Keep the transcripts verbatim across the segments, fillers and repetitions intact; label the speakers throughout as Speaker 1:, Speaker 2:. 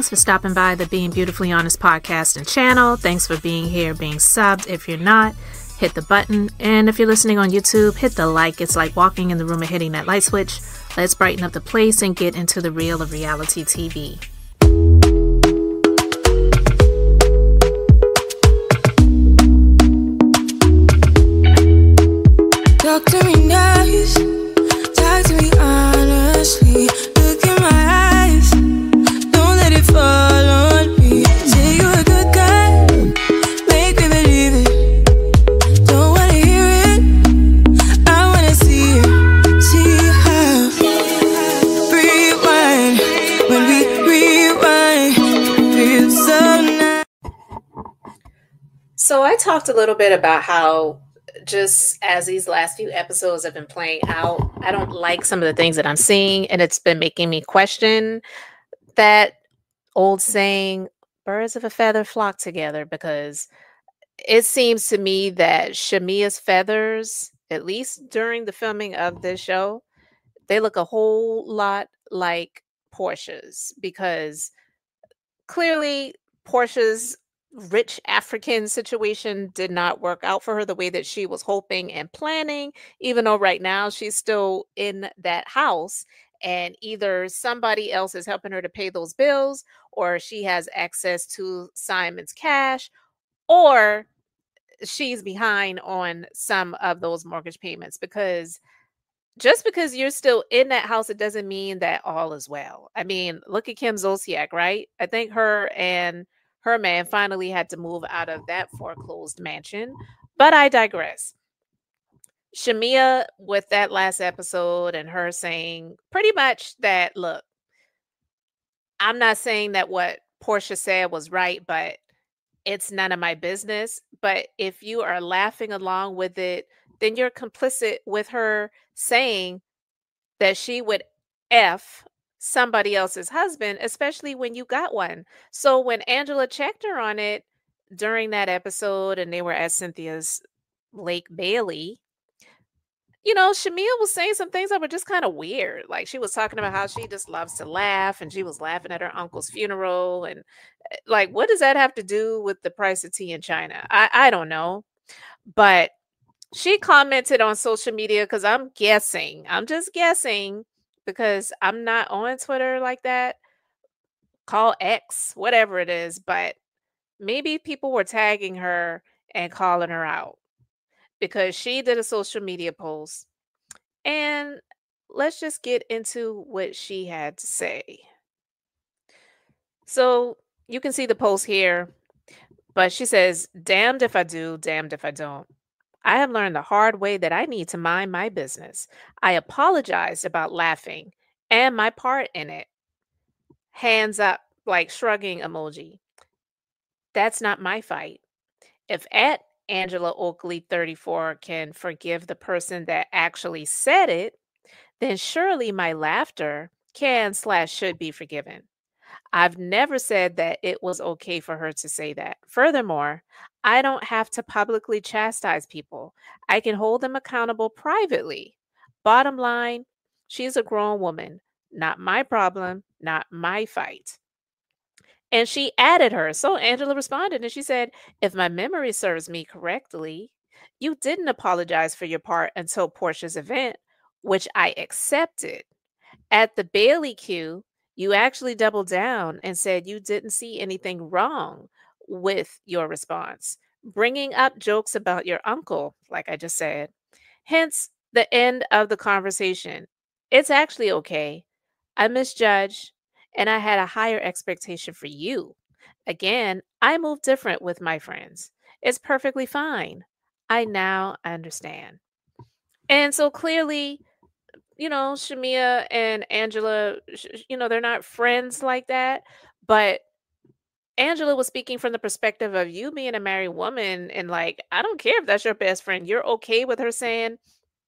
Speaker 1: Thanks for stopping by the Being Beautifully Honest podcast and channel. Thanks for being here, being subbed. If you're not, hit the button. And if you're listening on YouTube, hit the like. It's like walking in the room and hitting that light switch. Let's brighten up the place and get into the real of reality T V.
Speaker 2: Talk to me nice, talk to me honestly. Look in my eyes, don't let it fall on me. Say you're a good guy, make me believe it. Don't wanna hear it, I wanna see it. See how rewind, when we rewind, it feels so nice.
Speaker 1: So I talked a little bit about how just as these last few episodes have been playing out, I don't like some of the things that I'm seeing, and it's been making me question that old saying, birds of a feather flock together, because it seems to me that Shamia's feathers, at least during the filming of this show, they look a whole lot like Portia's, because clearly Portia's rich African situation did not work out for her the way that she was hoping and planning, even though right now she's still in that house and either somebody else is helping her to pay those bills, or she has access to Simon's cash, or she's behind on some of those mortgage payments. Because just because you're still in that house, it doesn't mean that all is well. I mean, look at Kim Zolciak, right? I think her and her man finally had to move out of that foreclosed mansion. But I digress. Shamia, with that last episode and her saying pretty much that, look, I'm not saying that what Portia said was right, but it's none of my business. But if you are laughing along with it, then you're complicit with her saying that she would F somebody else's husband, especially when you got one. So when Angela checked her on it during that episode and they were at Cynthia's Lake Bailey, you know, Shamia was saying some things that were just kind of weird. Like she was talking about how she just loves to laugh, and she was laughing at her uncle's funeral. And like, what does that have to do with the price of tea in China? I, I don't know. But she commented on social media, because I'm guessing, I'm just guessing, because I'm not on Twitter like that. Call X, whatever it is. But maybe people were tagging her and calling her out because she did a social media post. And let's just get into what she had to say. So you can see the post here. But she says, damned if I do, damned if I don't. I have learned the hard way that I need to mind my business. I apologized about laughing and my part in it. Hands up, like shrugging emoji. That's not my fight. If at Angela Oakley thirty-four can forgive the person that actually said it, then surely my laughter can slash should be forgiven. I've never said that it was okay for her to say that. Furthermore, I don't have to publicly chastise people. I can hold them accountable privately. Bottom line, she's a grown woman. Not my problem, not my fight. And she added her. So Angela responded and she said, if my memory serves me correctly, you didn't apologize for your part until Portia's event, which I accepted. At the Bailey Q, you actually doubled down and said you didn't see anything wrong with your response, bringing up jokes about your uncle, like I just said. Hence, the end of the conversation. It's actually okay. I misjudged, and I had a higher expectation for you. Again, I move different with my friends. It's perfectly fine. I now understand. And so clearly, you know, Shamia and Angela, you know, they're not friends like that. But Angela was speaking from the perspective of you being a married woman. And like, I don't care if that's your best friend. You're okay with her saying,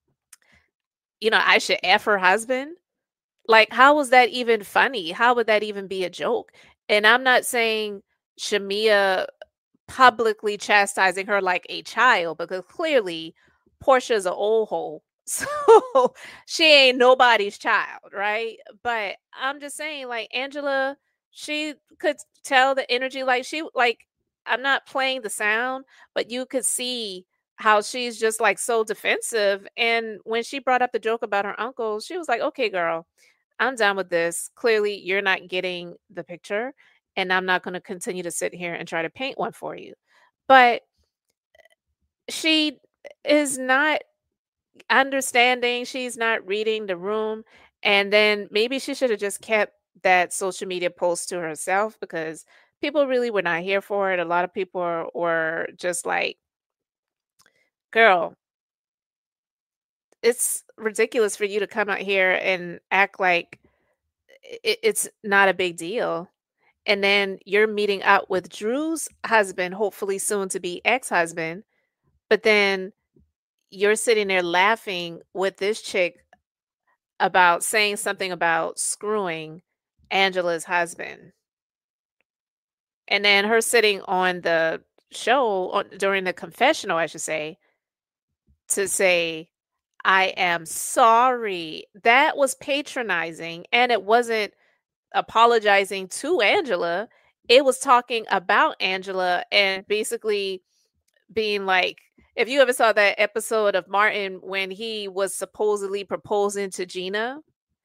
Speaker 1: you know, I should F her husband. Like, how was that even funny? How would that even be a joke? And I'm not saying Shamia publicly chastising her like a child, because clearly Portia's an old hole. So she ain't nobody's child, right? But I'm just saying, like, Angela She could tell the energy, like, she like, I'm not playing the sound, but you could see how she's just, like, so defensive, and when she brought up the joke about her uncle, she was like, "Okay, girl, I'm done with this. Clearly, you're not getting the picture, and I'm not gonna continue to sit here and try to paint one for you." But she is not understanding, she's not reading the room, and then maybe she should have just kept that social media post to herself because people really were not here for it. A lot of people were, were just like, girl, it's ridiculous for you to come out here and act like it, it's not a big deal. And then you're meeting up with Drew's husband, hopefully soon to be ex husband, but then you're sitting there laughing with this chick about saying something about screwing Angela's husband. And then her sitting on the show on, during the confessional, I should say, to say, I am sorry. That was patronizing. And it wasn't apologizing to Angela. It was talking about Angela and basically being like, if you ever saw that episode of Martin when he was supposedly proposing to Gina,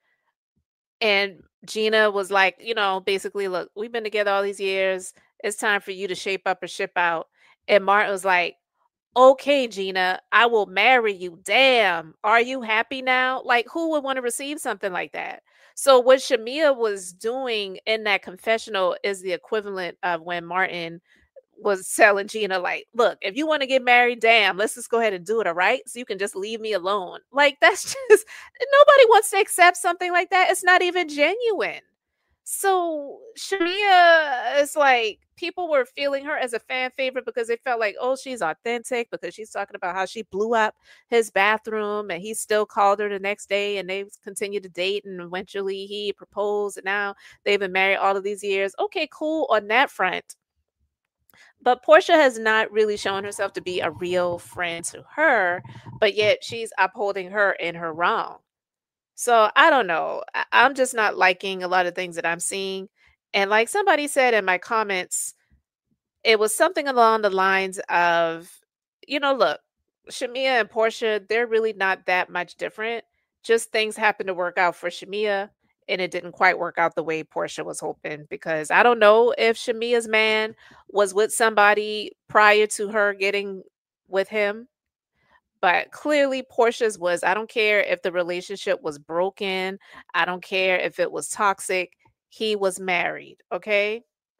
Speaker 1: and Gina was like, you know, basically, look, we've been together all these years. It's time for you to shape up or ship out. And Martin was like, okay, Gina, I will marry you. Damn. Are you happy now? Like, who would want to receive something like that? So, what Shamia was doing in that confessional is the equivalent of when Martin was telling Gina, like, look, if you want to get married, damn, let's just go ahead and do it, all right? So you can just leave me alone. Like, that's just, nobody wants to accept something like that. It's not even genuine. So Shamia is like, people were feeling her as a fan favorite because they felt like, oh, she's authentic because she's talking about how she blew up his bathroom and he still called her the next day and they continued to date and eventually he proposed and now they've been married all of these years. Okay, cool on that front. But Portia has not really shown herself to be a real friend to her, but yet she's upholding her in her wrong. So I don't know. I- I'm just not liking a lot of things that I'm seeing. And like somebody said in my comments, it was something along the lines of, you know, look, Shamia and Portia, they're really not that much different. Just things happen to work out for Shamia and it didn't quite work out the way Portia was hoping because I don't know if Shamia's man was with somebody prior to her getting with him, but clearly Portia's was. I don't care if the relationship was broken, I don't care if it was toxic. He was married, okay?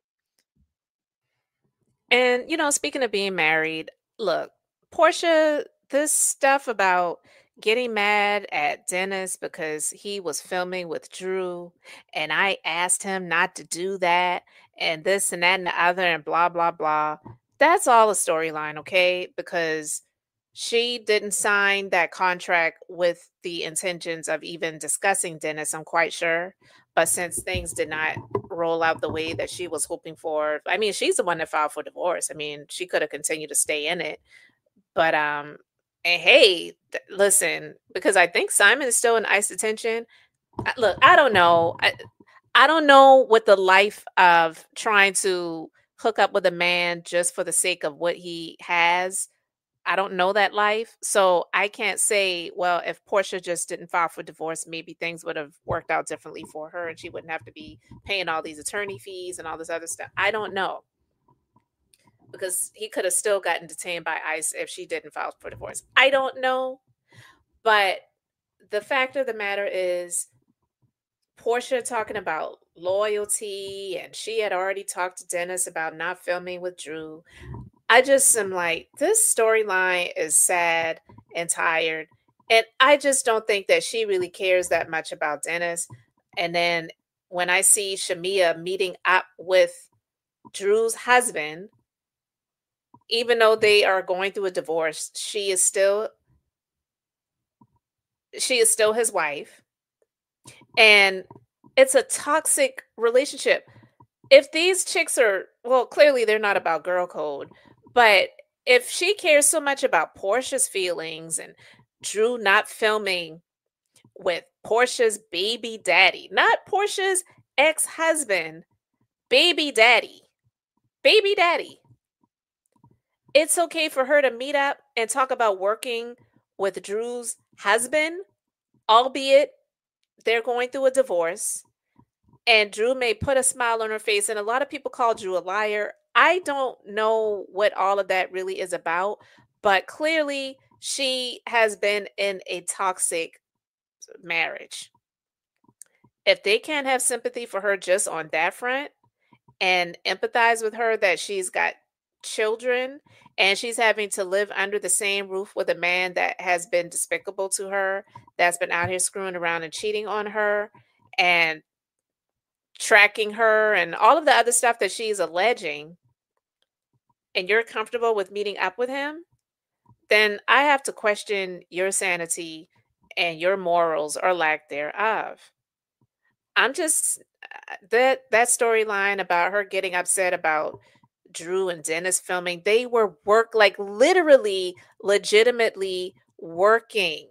Speaker 1: And you know, speaking of being married, look, Portia, this stuff about getting mad at Dennis because he was filming with Drew and I asked him not to do that and this and that and the other and blah blah blah. That's all a storyline, okay? Because she didn't sign that contract with the intentions of even discussing Dennis, I'm quite sure. But since things did not roll out the way that she was hoping for, I mean, she's the one that filed for divorce. I mean, she could have continued to stay in it. But um and hey, th- listen, because I think Simon is still in ICE detention. I- Look, I don't know. I, I don't know what the life of trying to hook up with a man just for the sake of what he has. I don't know that life. So I can't say, well, if Portia just didn't file for divorce, maybe things would have worked out differently for her and she wouldn't have to be paying all these attorney fees and all this other stuff. I don't know. Because he could have still gotten detained by ICE if she didn't file for divorce. I don't know. But the fact of the matter is, Portia talking about loyalty, and she had already talked to Dennis about not filming with Drew. I just am like, this storyline is sad and tired. And I just don't think that she really cares that much about Dennis. And then when I see Shamia meeting up with Drew's husband, even though they are going through a divorce, she is still she is still his wife. And it's a toxic relationship. If these chicks are, well, clearly they're not about girl code, but if she cares so much about Portia's feelings and Drew not filming with Portia's baby daddy, not Portia's ex-husband, baby daddy, baby daddy. It's okay for her to meet up and talk about working with Drew's husband, albeit they're going through a divorce. And Drew may put a smile on her face, and a lot of people call Drew a liar. I don't know what all of that really is about, but clearly she has been in a toxic marriage. If they can't have sympathy for her just on that front and empathize with her that she's got children and she's having to live under the same roof with a man that has been despicable to her, that's been out here screwing around and cheating on her and tracking her and all of the other stuff that she's alleging, and you're comfortable with meeting up with him, then I have to question your sanity and your morals or lack thereof. I'm just uh, that that storyline about her getting upset about Drew and Dennis filming, they were work like literally legitimately working.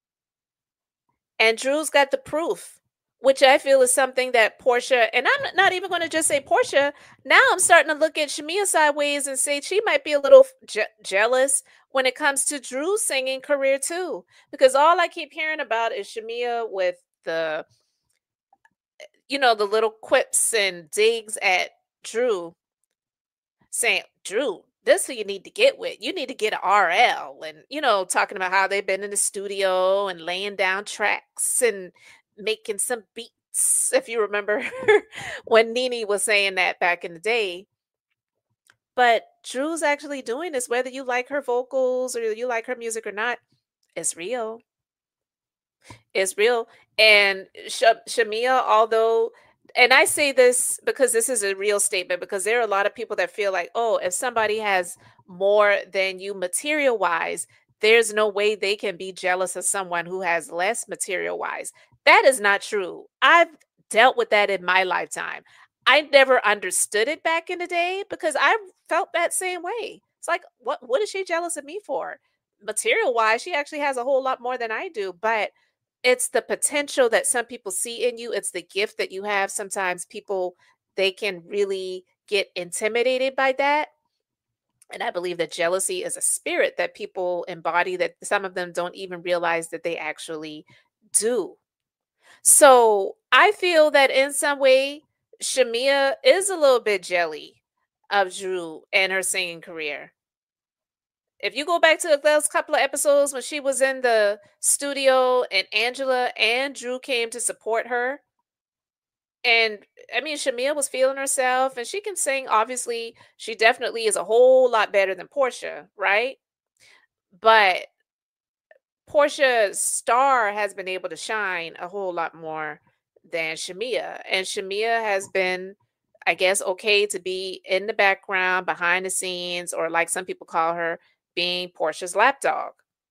Speaker 1: And Drew's got the proof, which I feel is something that Portia, and I'm not even going to just say Portia. Now I'm starting to look at Shamea sideways and say she might be a little je- jealous when it comes to Drew's singing career too, because all I keep hearing about is Shamea with the, you know, the little quips and digs at Drew, saying, Drew, this who you need to get with. You need to get an R L. And, you know, talking about how they've been in the studio and laying down tracks and making some beats. If you remember when Nene was saying that back in the day. But Drew's actually doing this, whether you like her vocals or you like her music or not, it's real. It's real. And Sh- Shamea, although, and I say this because this is a real statement, because there are a lot of people that feel like, oh, if somebody has more than you material wise, there's no way they can be jealous of someone who has less material wise. That is not true. I've dealt with that in my lifetime. I never understood it back in the day because I felt that same way. It's like, what what is she jealous of me for? Material wise, she actually has a whole lot more than I do, but it's the potential that some people see in you. It's the gift that you have. Sometimes people, they can really get intimidated by that. And I believe that jealousy is a spirit that people embody that some of them don't even realize that they actually do. So I feel that in some way, Shamea is a little bit jelly of Drew and her singing career. If you go back to those couple of episodes when she was in the studio and Angela and Drew came to support her, and I mean, Shamea was feeling herself and she can sing. Obviously, she definitely is a whole lot better than Portia, right? But Portia's star has been able to shine a whole lot more than Shamea. And Shamea has been, I guess, okay to be in the background, behind the scenes, or like some people call her, being Portia's lapdog.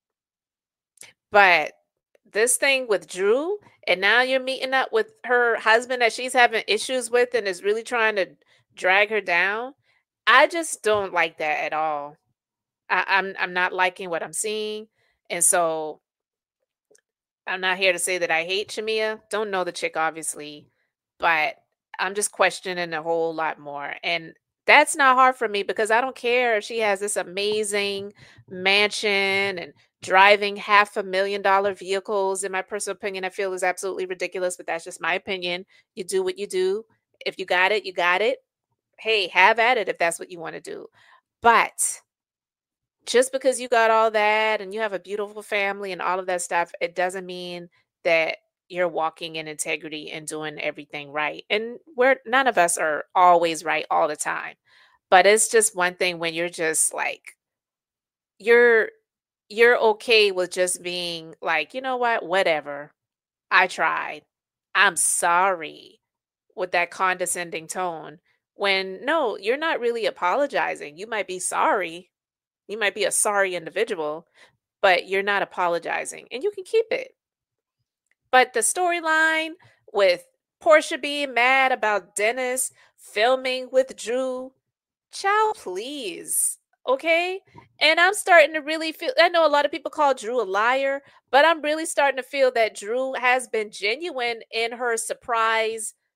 Speaker 1: But this thing with Drew, and now you're meeting up with her husband that she's having issues with and is really trying to drag her down. I just don't like that at all. I, I'm I'm not liking what I'm seeing. And so I'm not here to say that I hate Shamea. Don't know the chick, obviously, but I'm just questioning a whole lot more. And that's not hard for me because I don't care if she has this amazing mansion and driving half a million dollar vehicles. In my personal opinion, I feel is absolutely ridiculous, but that's just my opinion. You do what you do. If you got it, you got it. Hey, have at it if that's what you want to do. But just because you got all that and you have a beautiful family and all of that stuff, it doesn't mean that you're walking in integrity and doing everything right. And we're none of us are always right all the time. But it's just one thing when you're just like you're you're okay with just being like, you know what, whatever. I tried. I'm sorry with that condescending tone. When no, you're not really apologizing. You might be sorry, you might be a sorry individual, but you're not apologizing and you can keep it. But the storyline with Portia being mad about Dennis filming with Drew, child, please. Okay. And I'm starting to really feel, I know a lot of people call Drew a liar, but I'm really starting to feel that Drew has been genuine in her surprise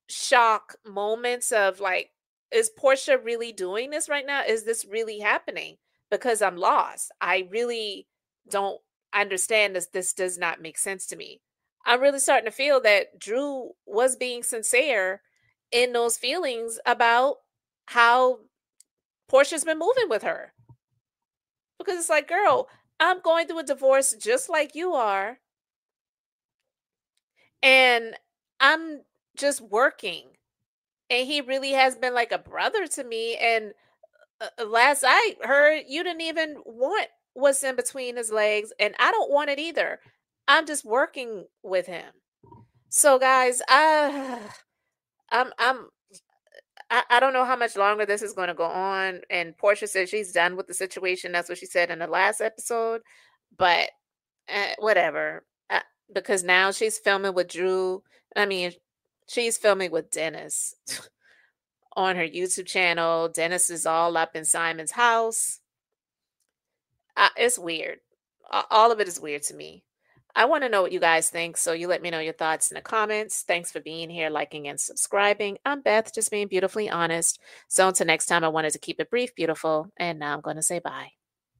Speaker 1: shock moments of like, is Portia really doing this right now? Is this really happening? Because I'm lost. I really don't understand this. This does not make sense to me. I'm really starting to feel that Drew was being sincere in those feelings about how Portia's been moving with her. Because it's like, girl, I'm going through a divorce just like you are. And I'm just working. And he really has been like a brother to me. And uh, last I heard, you didn't even want what's in between his legs. And I don't want it either. I'm just working with him. So, guys, I, I'm, I'm, I, I don't know how much longer this is going to go on. And Portia says she's done with the situation. That's what she said in the last episode. But uh, whatever. Uh, because now she's filming with Drew. I mean, she's filming with Dennis on her YouTube channel. Dennis is all up in Simon's house. Uh, it's weird. All of it is weird to me. I want to know what you guys think, so you let me know your thoughts in the comments. Thanks for being here, liking, and subscribing. I'm Beth, just being beautifully honest. So until next time, I wanted to keep it brief, beautiful, and now I'm going to say bye.